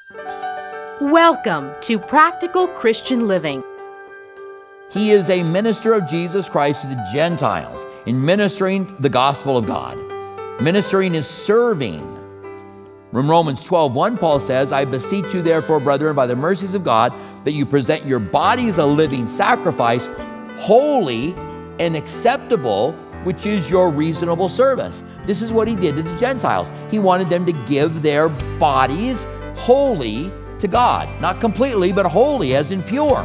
Welcome to Practical Christian Living. He is a minister of Jesus Christ to the Gentiles in ministering the gospel of God. Ministering is serving. From Romans 12:1, Paul says, I beseech you therefore, brethren, by the mercies of God, that you present your bodies a living sacrifice, holy and acceptable, which is your reasonable service. This is what he did to the Gentiles. He wanted them to give their bodies holy to God. Not completely, but holy, as in pure.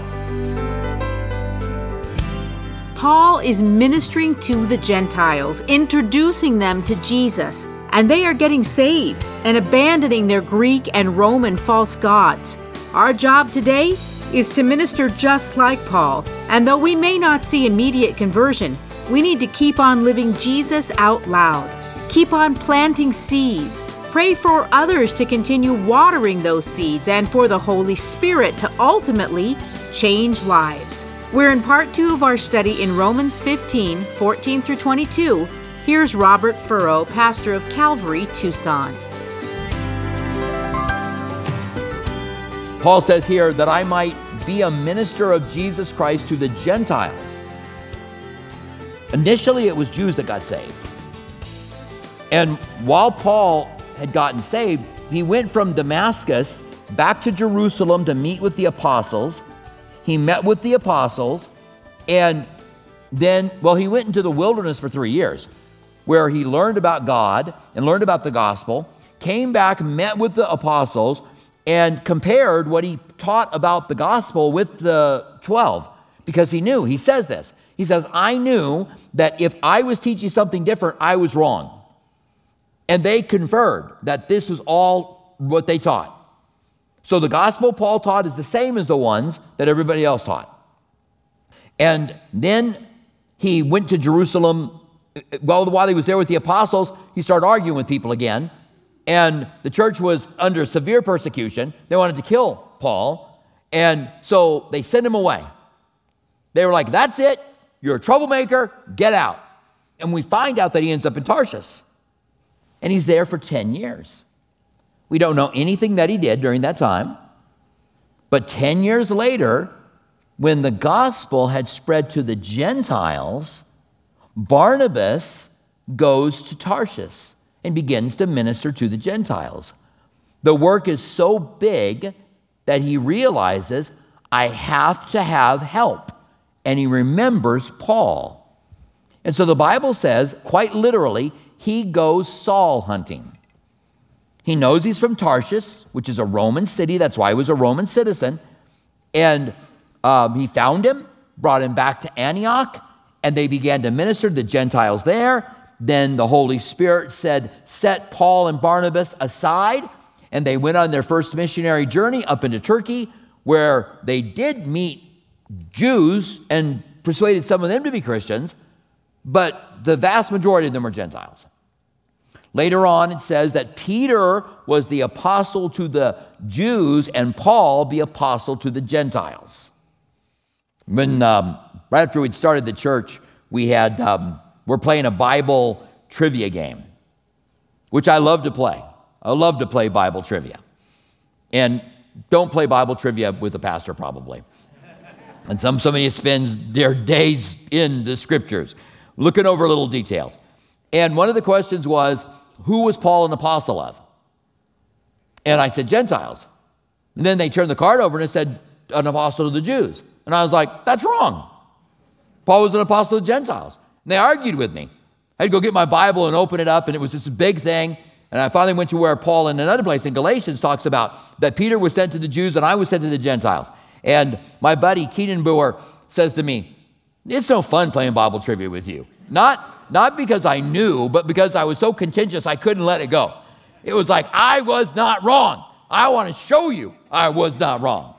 Paul is ministering to the Gentiles, introducing them to Jesus, and they are getting saved and abandoning their Greek and Roman false gods. Our job today is to minister just like Paul, and though we may not see immediate conversion, we need to keep on living Jesus out loud. Keep on planting seeds. Pray for others to continue watering those seeds and for the Holy Spirit to ultimately change lives. We're in part 2 of our study in Romans 15:14 through 22. Here's Robert Furrow, pastor of Calvary, Tucson. Paul says here that I might be a minister of Jesus Christ to the Gentiles. Initially, it was Jews that got saved. And while Paul had gotten saved, he went from Damascus back to Jerusalem to meet with the apostles. He met with the apostles, and then, he went into the wilderness for 3 years, where he learned about God and learned about the gospel, came back, met with the apostles, and compared what he taught about the gospel with the 12, because he knew, he says this, he says, I knew that if I was teaching something different, I was wrong. And they conferred that this was all what they taught. So the gospel Paul taught is the same as the ones that everybody else taught. And then he went to Jerusalem. While he was there with the apostles, he started arguing with people again. And the church was under severe persecution. They wanted to kill Paul. And so they sent him away. They were like, that's it. You're a troublemaker. Get out. And we find out that he ends up in Tarshish. And he's there for 10 years. We don't know anything that he did during that time. But 10 years later, when the gospel had spread to the Gentiles, Barnabas goes to Tarshish and begins to minister to the Gentiles. The work is so big that he realizes, I have to have help. And he remembers Paul. And so the Bible says, quite literally, he goes Saul hunting. He knows he's from Tarshish, which is a Roman city. That's why he was a Roman citizen. And he found him, brought him back to Antioch, and they began to minister to the Gentiles there. Then the Holy Spirit said, set Paul and Barnabas aside, and they went on their first missionary journey up into Turkey, where they did meet Jews and persuaded some of them to be Christians, but the vast majority of them were Gentiles. Later on, it says that Peter was the apostle to the Jews and Paul the apostle to the Gentiles. When right after we'd started the church, we're playing a Bible trivia game, which I love to play. I love to play Bible trivia. And don't play Bible trivia with a pastor, probably. And somebody spends their days in the scriptures, looking over little details. And one of the questions was, who was Paul an apostle of? And I said, Gentiles. And then they turned the card over and it said, an apostle to the Jews. And I was like, that's wrong. Paul was an apostle to Gentiles. And they argued with me. I had to go get my Bible and open it up, and it was this big thing. And I finally went to where Paul, in another place in Galatians, talks about that Peter was sent to the Jews and I was sent to the Gentiles. And my buddy Keenan Boer says to me, it's no fun playing Bible trivia with you. Not because I knew, but because I was so contentious I couldn't let it go. It was like, I was not wrong. I want to show you I was not wrong.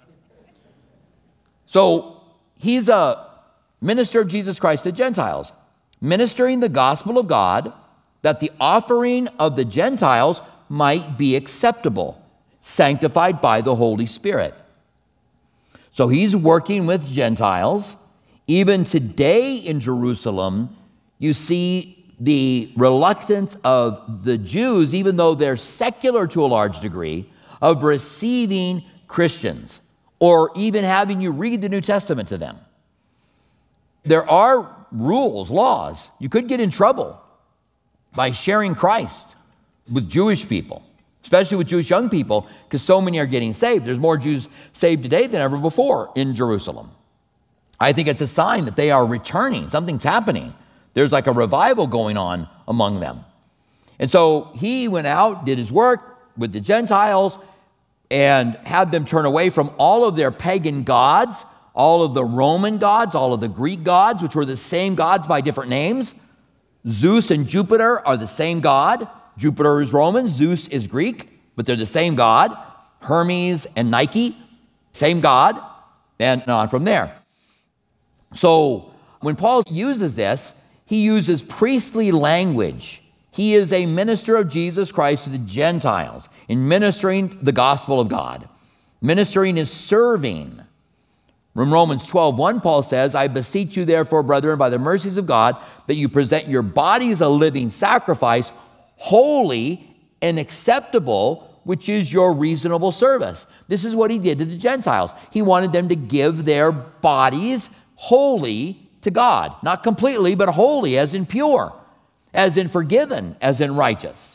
So he's a minister of Jesus Christ to Gentiles, ministering the gospel of God, that the offering of the Gentiles might be acceptable, sanctified by the Holy Spirit. So he's working with Gentiles. Even today in Jerusalem, you see the reluctance of the Jews, even though they're secular to a large degree, of receiving Christians or even having you read the New Testament to them. There are rules, laws. You could get in trouble by sharing Christ with Jewish people, especially with Jewish young people, because so many are getting saved. There's more Jews saved today than ever before in Jerusalem. I think it's a sign that they are returning. Something's happening. There's like a revival going on among them. And so he went out, did his work with the Gentiles, and had them turn away from all of their pagan gods, all of the Roman gods, all of the Greek gods, which were the same gods by different names. Zeus and Jupiter are the same God. Jupiter is Roman, Zeus is Greek, but they're the same God. Hermes and Nike, same God, and on from there. So when Paul uses this, he uses priestly language. He is a minister of Jesus Christ to the Gentiles in ministering the gospel of God. Ministering is serving. From Romans 12:1, Paul says, I beseech you therefore, brethren, by the mercies of God, that you present your bodies a living sacrifice, holy and acceptable, which is your reasonable service. This is what he did to the Gentiles. He wanted them to give their bodies holy to God. Not completely, but holy, as in pure, as in forgiven, as in righteous.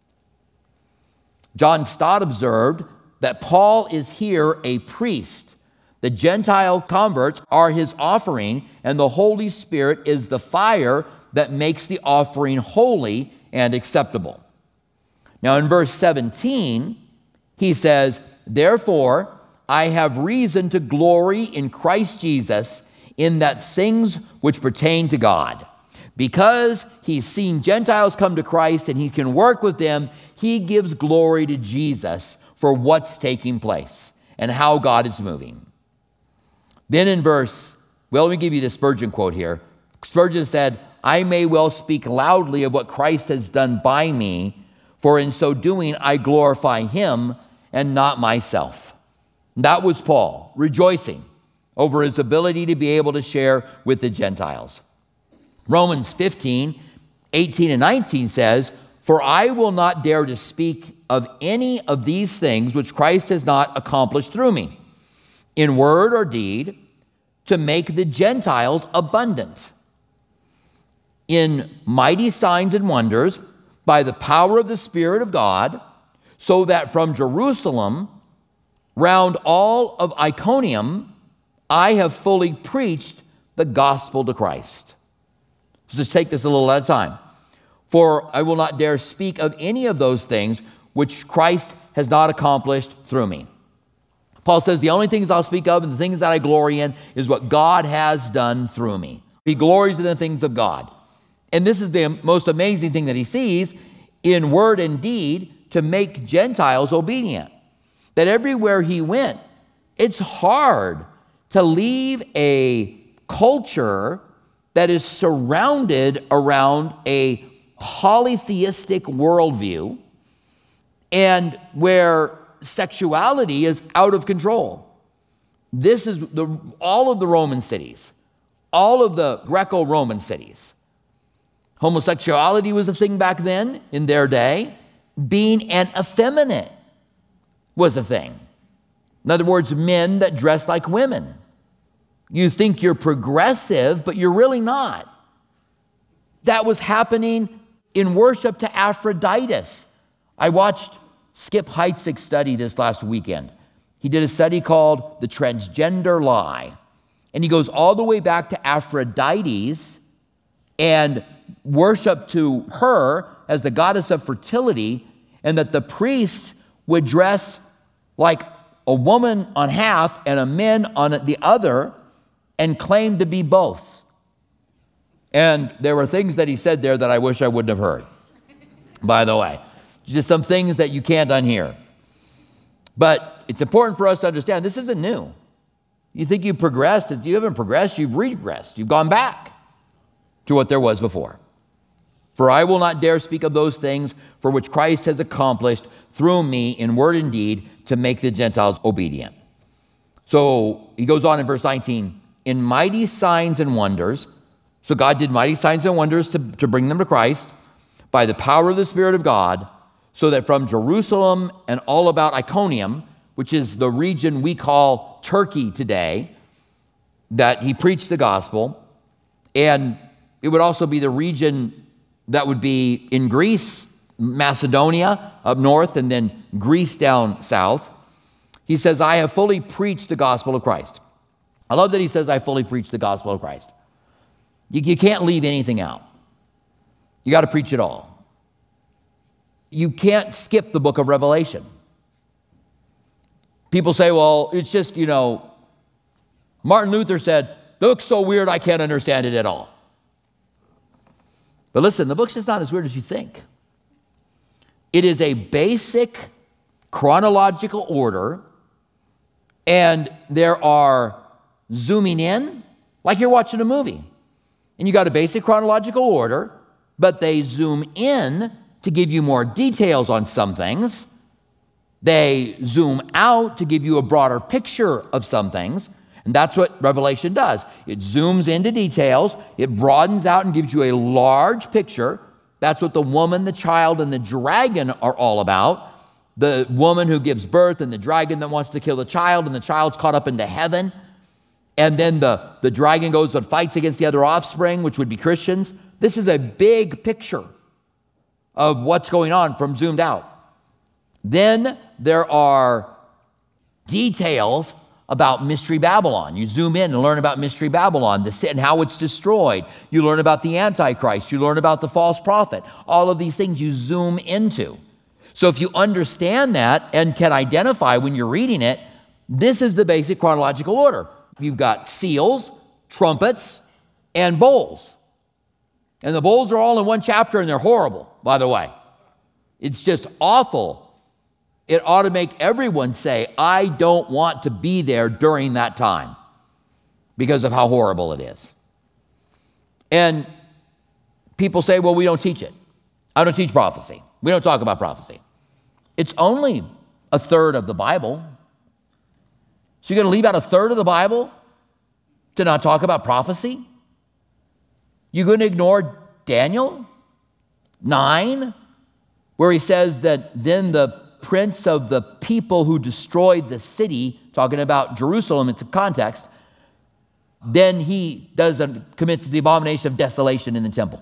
John Stott observed that Paul is here a priest. The Gentile converts are his offering, and the Holy Spirit is the fire that makes the offering holy and acceptable. Now in verse 17, he says, therefore, I have reason to glory in Christ Jesus in that things which pertain to God. Because he's seen Gentiles come to Christ and he can work with them, he gives glory to Jesus for what's taking place and how God is moving. Then in let me give you the Spurgeon quote here. Spurgeon said, I may well speak loudly of what Christ has done by me, for in so doing I glorify him and not myself. That was Paul, rejoicing over his ability to be able to share with the Gentiles. Romans 15:18 and 19 says, for I will not dare to speak of any of these things which Christ has not accomplished through me, in word or deed, to make the Gentiles abundant, in mighty signs and wonders, by the power of the Spirit of God, so that from Jerusalem, round all of Iconium, I have fully preached the gospel to Christ. So just take this a little at a time. For I will not dare speak of any of those things which Christ has not accomplished through me. Paul says the only things I'll speak of and the things that I glory in is what God has done through me. He glories in the things of God. And this is the most amazing thing that he sees in word and deed to make Gentiles obedient. That everywhere he went, it's hard to leave a culture that is surrounded around a polytheistic worldview and where sexuality is out of control. This is all of the Roman cities, all of the Greco-Roman cities. Homosexuality was a thing back then in their day. Being an effeminate was a thing. In other words, men that dress like women. You think you're progressive, but you're really not. That was happening in worship to Aphrodite. I watched Skip Heitzig's study this last weekend. He did a study called The Transgender Lie. And he goes all the way back to Aphrodite and worship to her as the goddess of fertility, and that the priests would dress like a woman on half and a man on the other and claim to be both. And there were things that he said there that I wish I wouldn't have heard, by the way. Just some things that you can't unhear. But it's important for us to understand this isn't new. You think you've progressed. If you haven't progressed, you've regressed. You've gone back to what there was before. For I will not dare speak of those things for which Christ has accomplished through me in word and deed to make the Gentiles obedient. So he goes on in verse 19, in mighty signs and wonders. So God did mighty signs and wonders to bring them to Christ by the power of the Spirit of God, so that from Jerusalem and all about Iconium, which is the region we call Turkey today, that he preached the gospel. And it would also be the region that would be in Greece, Macedonia up north, and then Greece down south. He says, I have fully preached the gospel of Christ. I love that he says, I fully preached the gospel of Christ. You can't leave anything out. You got to preach it all. You can't skip the book of Revelation. People say, well, it's just, Martin Luther said, the book's so weird I can't understand it at all. But listen, the book's just not as weird as you think. It is a basic chronological order, and there are zooming in, like you're watching a movie. And you got a basic chronological order, but they zoom in to give you more details on some things. They zoom out to give you a broader picture of some things. And that's what Revelation does. It zooms into details, it broadens out and gives you a large picture. That's what the woman, the child, and the dragon are all about. The woman who gives birth and the dragon that wants to kill the child, and the child's caught up into heaven. And then the dragon goes and fights against the other offspring, which would be Christians. This is a big picture of what's going on from zoomed out. Then there are details about Mystery Babylon. You zoom in and learn about Mystery Babylon, the sin, how it's destroyed. You learn about the Antichrist. You learn about the false prophet. All of these things you zoom into. So if you understand that and can identify when you're reading it, this is the basic chronological order. You've got seals, trumpets, and bowls. And the bowls are all in one chapter, and they're horrible, by the way. It's just awful. It ought to make everyone say, I don't want to be there during that time because of how horrible it is. And people say, well, we don't teach it. I don't teach prophecy. We don't talk about prophecy. It's only a third of the Bible. So you're going to leave out a third of the Bible to not talk about prophecy? You're going to ignore Daniel 9, where he says that then the prince of the people who destroyed the city, talking about Jerusalem, it's a context, then he commits the abomination of desolation in the temple.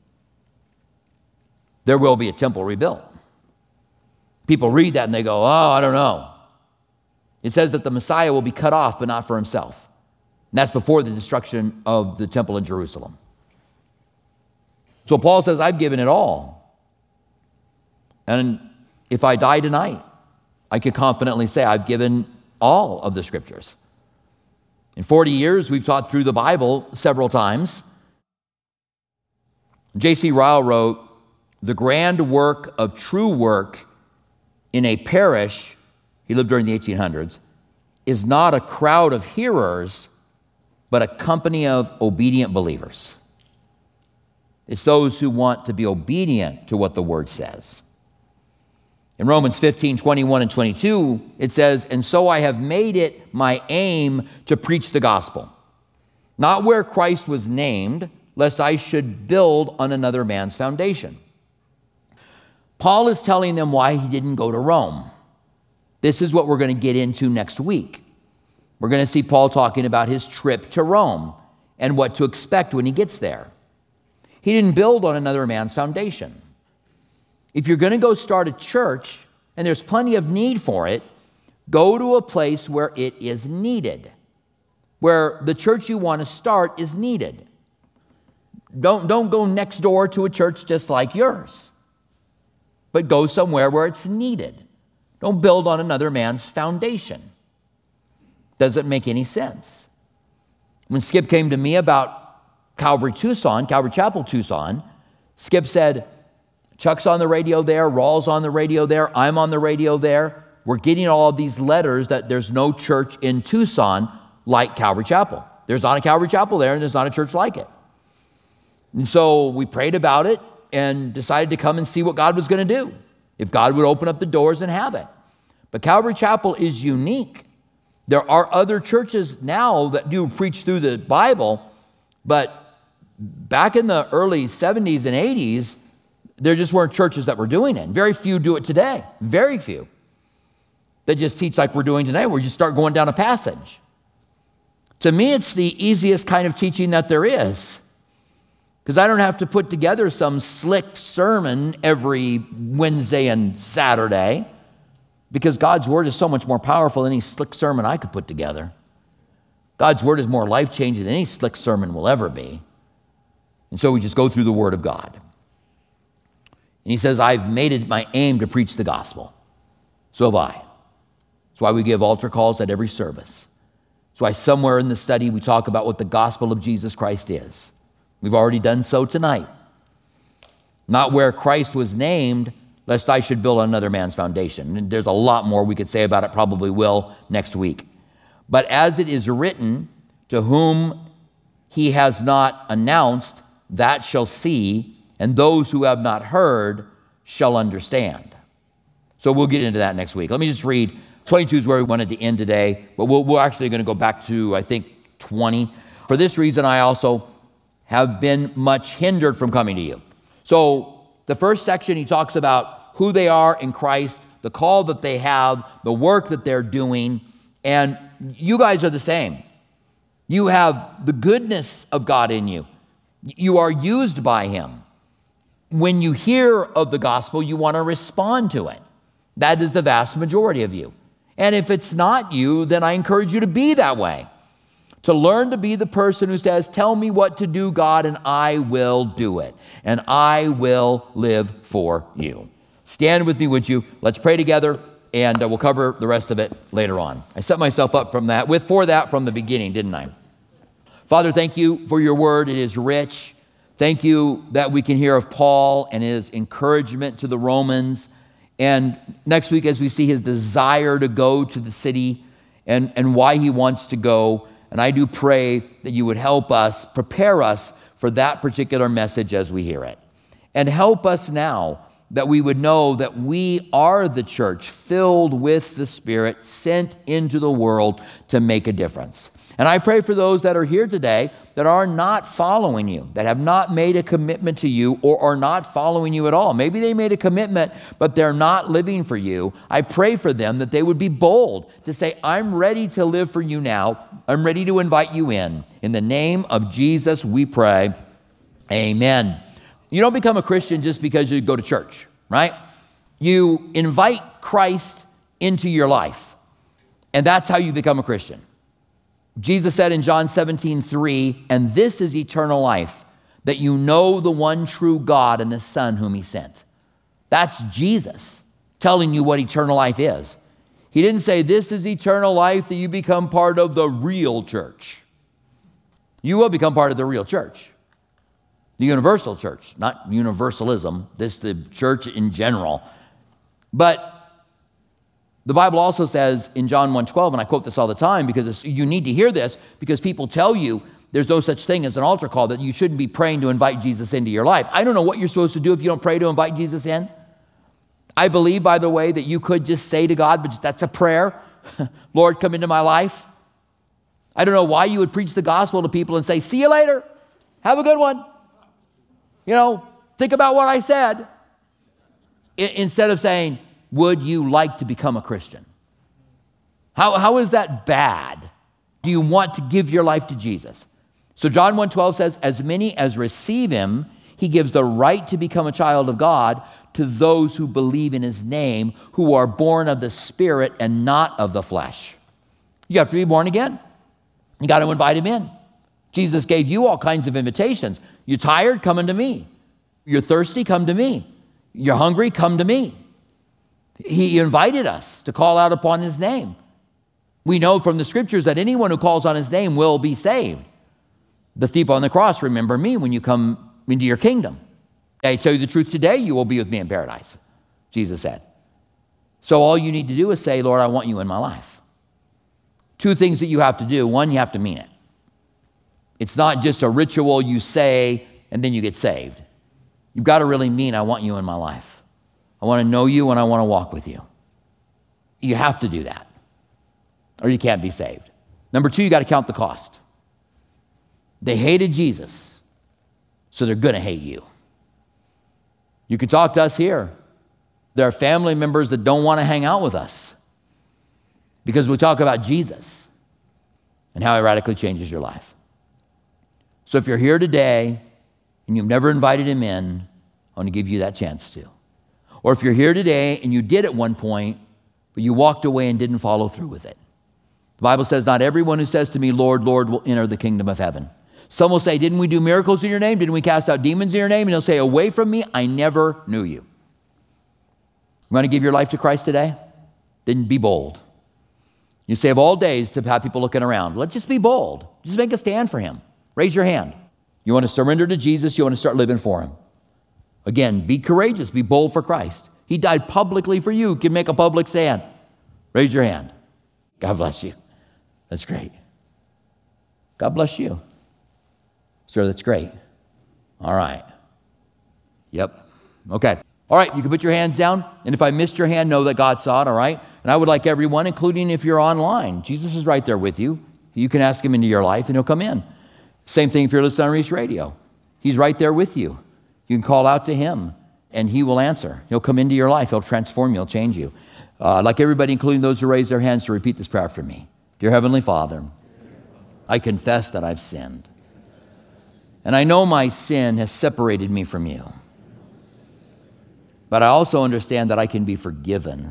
There will be a temple rebuilt. People read that and they go, oh, I don't know. It says that the Messiah will be cut off, but not for himself. And that's before the destruction of the temple in Jerusalem. So Paul says, I've given it all. And if I die tonight, I could confidently say I've given all of the scriptures. In 40 years, we've taught through the Bible several times. J.C. Ryle wrote, the grand work of true work in a parish, he lived during the 1800s, is not a crowd of hearers, but a company of obedient believers. It's those who want to be obedient to what the word says. In Romans 15:21 and 22, it says, and so I have made it my aim to preach the gospel, not where Christ was named, lest I should build on another man's foundation. Paul is telling them why he didn't go to Rome. This is what we're going to get into next week. We're going to see Paul talking about his trip to Rome and what to expect when he gets there. He didn't build on another man's foundation. If you're going to go start a church, and there's plenty of need for it, go to a place where it is needed, where the church you want to start is needed. Don't go next door to a church just like yours, but go somewhere where it's needed. Don't build on another man's foundation. Doesn't make any sense. When Skip came to me about Calvary Chapel Tucson, Skip said, Chuck's on the radio there, Rawls on the radio there, I'm on the radio there. We're getting all of these letters that there's no church in Tucson like Calvary Chapel. There's not a Calvary Chapel there, and there's not a church like it. And so we prayed about it and decided to come and see what God was going to do, if God would open up the doors and have it. But Calvary Chapel is unique. There are other churches now that do preach through the Bible, but back in the early 70s and 80s, There just weren't churches that were doing it. Very few do it today. Very few. They just teach like we're doing today, where you start going down a passage. To me, it's the easiest kind of teaching that there is, because I don't have to put together some slick sermon every Wednesday and Saturday, because God's word is so much more powerful than any slick sermon I could put together. God's word is more life-changing than any slick sermon will ever be. And so we just go through the word of God. And he says, I've made it my aim to preach the gospel. So have I. That's why we give altar calls at every service. That's why somewhere in the study we talk about what the gospel of Jesus Christ is. We've already done so tonight. Not where Christ was named, lest I should build on another man's foundation. And there's a lot more we could say about it, probably will next week. But as it is written, to whom he has not announced, that shall see, and those who have not heard shall understand. So we'll get into that next week. Let me just read. 22 is where we wanted to end today, but we're actually going to go back to, I think, 20. For this reason, I also have been much hindered from coming to you. So the first section, he talks about who they are in Christ, the call that they have, the work that they're doing, and you guys are the same. You have the goodness of God in you. You are used by him. When you hear of the gospel, you want to respond to it. That is the vast majority of you. And if it's not you, then I encourage you to be that way. To learn to be the person who says, tell me what to do, God, and I will do it. And I will live for you. Stand with me, would you? Let's pray together, and we'll cover the rest of it later on. I set myself up for that from the beginning, didn't I? Father, thank you for your word. It is rich. Thank you that we can hear of Paul and his encouragement to the Romans. And next week, as we see his desire to go to the city and why he wants to go. And I do pray that you would help us, prepare us for that particular message as we hear it. And help us now that we would know that we are the church filled with the Spirit, sent into the world to make a difference. And I pray for those that are here today that are not following you, that have not made a commitment to you or are not following you at all. Maybe they made a commitment, but they're not living for you. I pray for them that they would be bold to say, I'm ready to live for you now. I'm ready to invite you in. In the name of Jesus, we pray. Amen. You don't become a Christian just because you go to church, right? You invite Christ into your life, and that's how you become a Christian. Jesus said in John 17:3, and this is eternal life, that you know the one true God and the Son whom he sent. That's Jesus telling you what eternal life is. He didn't say this is eternal life, that you become part of the real church. You will become part of the real church. The universal church, not universalism, this the church in general. But the Bible also says in John 1:12, and I quote this all the time because you need to hear this, because people tell you there's no such thing as an altar call, that you shouldn't be praying to invite Jesus into your life. I don't know what you're supposed to do if you don't pray to invite Jesus in. I believe, by the way, that you could just say to God, but that's a prayer, Lord, come into my life. I don't know why you would preach the gospel to people and say, see you later, have a good one. Think about what I said. Instead of saying, would you like to become a Christian? How is that bad? Do you want to give your life to Jesus? So John 1:12 says, as many as receive him, he gives the right to become a child of God to those who believe in his name, who are born of the Spirit and not of the flesh. You have to be born again. You got to invite him in. Jesus gave you all kinds of invitations. You're tired? Come unto me. You're thirsty? Come to me. You're hungry? Come to me. He invited us to call out upon his name. We know from the scriptures that anyone who calls on his name will be saved. The thief on the cross, remember me when you come into your kingdom. I tell you the truth, today you will be with me in paradise, Jesus said. So all you need to do is say, Lord, I want you in my life. Two things that you have to do. One, you have to mean it. It's not just a ritual you say and then you get saved. You've got to really mean, I want you in my life. I want to know you and I want to walk with you. You have to do that, or you can't be saved. Number two, you got to count the cost. They hated Jesus, so they're going to hate you. You can talk to us here. There are family members that don't want to hang out with us because we talk about Jesus and how he radically changes your life. So if you're here today and you've never invited him in, I want to give you that chance to. Or if you're here today and you did at one point, but you walked away and didn't follow through with it. The Bible says, not everyone who says to me, Lord, Lord, will enter the kingdom of heaven. Some will say, didn't we do miracles in your name? Didn't we cast out demons in your name? And he'll say, away from me, I never knew you. You want to give your life to Christ today? Then be bold. You say of all days to have people looking around. Let's just be bold. Just make a stand for him. Raise your hand. You want to surrender to Jesus? You want to start living for him? Again, be courageous. Be bold for Christ. He died publicly for you. You can make a public stand. Raise your hand. God bless you. That's great. God bless you. Sir, that's great. All right. Yep. Okay. All right, you can put your hands down. And if I missed your hand, know that God saw it, all right? And I would like everyone, including if you're online, Jesus is right there with you. You can ask him into your life and he'll come in. Same thing if you're listening on Reach Radio. He's right there with you. You can call out to him and he will answer. He'll come into your life. He'll transform you. He'll change you. I'd like everybody, including those who raise their hands, to repeat this prayer after me. Dear Heavenly Father, I confess that I've sinned. And I know my sin has separated me from you. But I also understand that I can be forgiven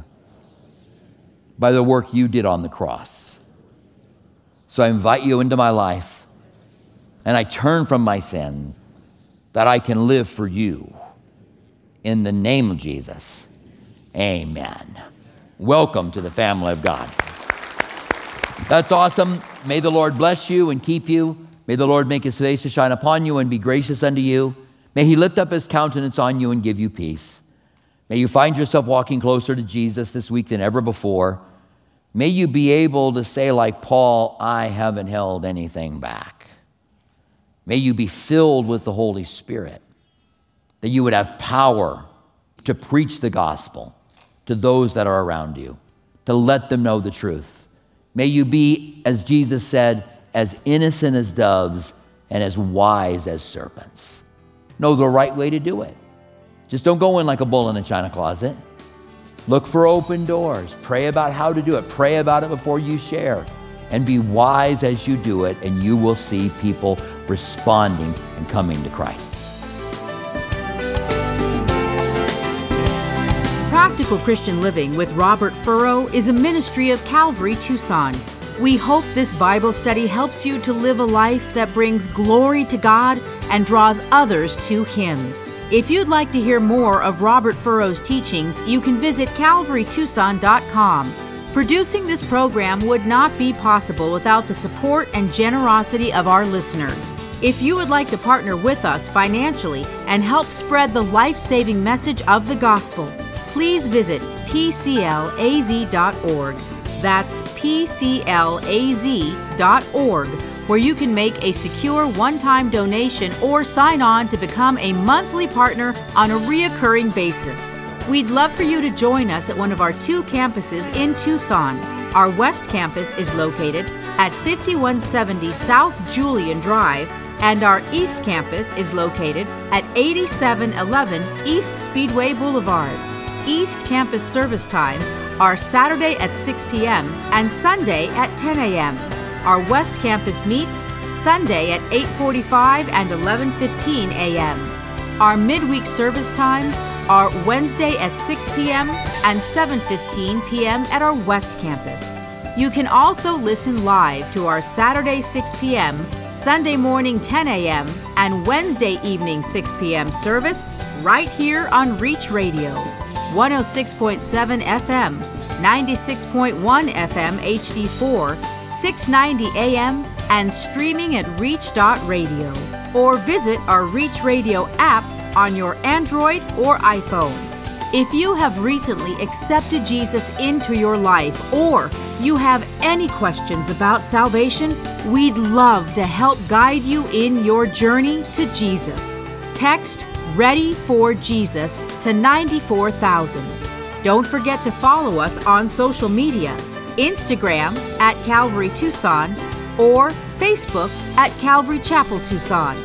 by the work you did on the cross. So I invite you into my life, and I turn from my sin that I can live for you. In the name of Jesus, amen. Welcome to the family of God. That's awesome. May the Lord bless you and keep you. May the Lord make his face to shine upon you and be gracious unto you. May he lift up his countenance on you and give you peace. May you find yourself walking closer to Jesus this week than ever before. May you be able to say like Paul, I haven't held anything back. May you be filled with the Holy Spirit, that you would have power to preach the gospel to those that are around you, to let them know the truth. May you be, as Jesus said, as innocent as doves and as wise as serpents. Know the right way to do it. Just don't go in like a bull in a china closet. Look for open doors. Pray about how to do it. Pray about it before you share. And be wise as you do it, and you will see people responding and coming to Christ. Practical Christian Living with Robert Furrow is a ministry of Calvary Tucson. We hope this Bible study helps you to live a life that brings glory to God and draws others to him. If you'd like to hear more of Robert Furrow's teachings, you can visit calvarytucson.com. Producing this program would not be possible without the support and generosity of our listeners. If you would like to partner with us financially and help spread the life-saving message of the gospel, please visit pclaz.org. That's pclaz.org, where you can make a secure one-time donation or sign on to become a monthly partner on a reoccurring basis. We'd love for you to join us at one of our 2 campuses in Tucson. Our West Campus is located at 5170 South Julian Drive, and our East Campus is located at 8711 East Speedway Boulevard. East Campus service times are Saturday at 6 p.m. and Sunday at 10 a.m. Our West Campus meets Sunday at 8:45 and 11:15 a.m. Our midweek service times are Wednesday at 6 p.m. and 7:15 p.m. at our West Campus. You can also listen live to our Saturday 6 p.m., Sunday morning 10 a.m., and Wednesday evening 6 p.m. service right here on Reach Radio. 106.7 FM, 96.1 FM HD4, 690 AM, and streaming at reach.radio. Or visit our Reach Radio app on your Android or iPhone. If you have recently accepted Jesus into your life, or you have any questions about salvation, we'd love to help guide you in your journey to Jesus. Text Ready for Jesus to 94,000. Don't forget to follow us on social media, Instagram at Calvary Tucson or Facebook at Calvary Chapel Tucson.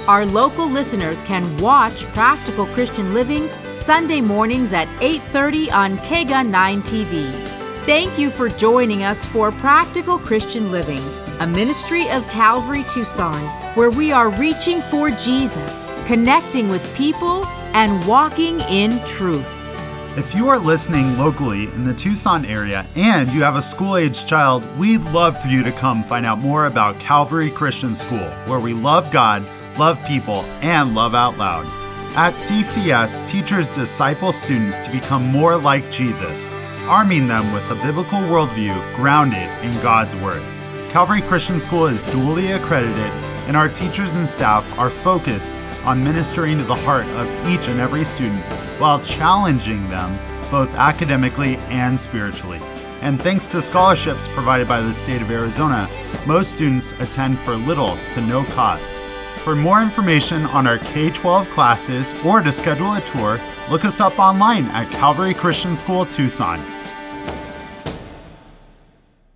Our local listeners can watch Practical Christian Living Sunday mornings at 8:30 on KEGA 9 TV. Thank you for joining us for Practical Christian Living, a ministry of Calvary Tucson, where we are reaching for Jesus, connecting with people, and walking in truth. If you are listening locally in the Tucson area and you have a school-aged child, we'd love for you to come find out more about Calvary Christian School, where we love God, love people, and love out loud. At CCS, teachers disciple students to become more like Jesus, arming them with a biblical worldview grounded in God's Word. Calvary Christian School is dually accredited, and our teachers and staff are focused on ministering to the heart of each and every student while challenging them both academically and spiritually. And thanks to scholarships provided by the state of Arizona, most students attend for little to no cost. For more information on our K-12 classes or to schedule a tour, look us up online at Calvary Christian School Tucson.